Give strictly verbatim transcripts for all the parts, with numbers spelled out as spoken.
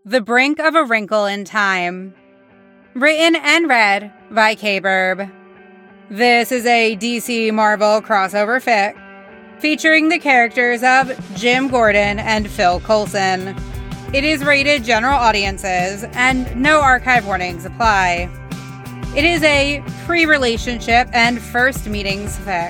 The Brink of a Wrinkle in Time. Written and read by K-Burb. This is a D C Marvel crossover fic featuring the characters of Jim Gordon and Phil Coulson. It is rated general audiences and no archive warnings apply. It is a pre-relationship and first meetings fic.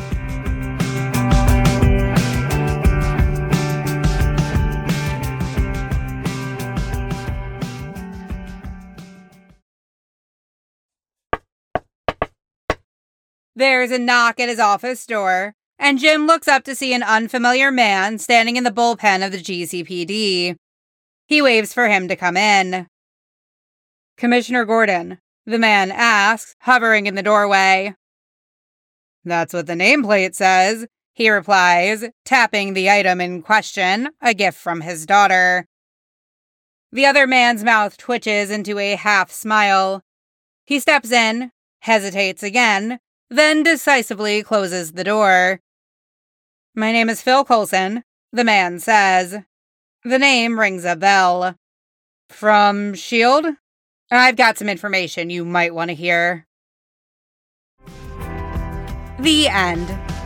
There's a knock at his office door, and Jim looks up to see an unfamiliar man standing in the bullpen of the G C P D. He waves for him to come in. "Commissioner Gordon," the man asks, hovering in the doorway. "That's what the nameplate says," he replies, tapping the item in question, a gift from his daughter. The other man's mouth twitches into a half smile. He steps in, hesitates again, then decisively closes the door. "My name is Phil Coulson," the man says. The name rings a bell. "From S H I E L D? I've got some information you might want to hear." The end.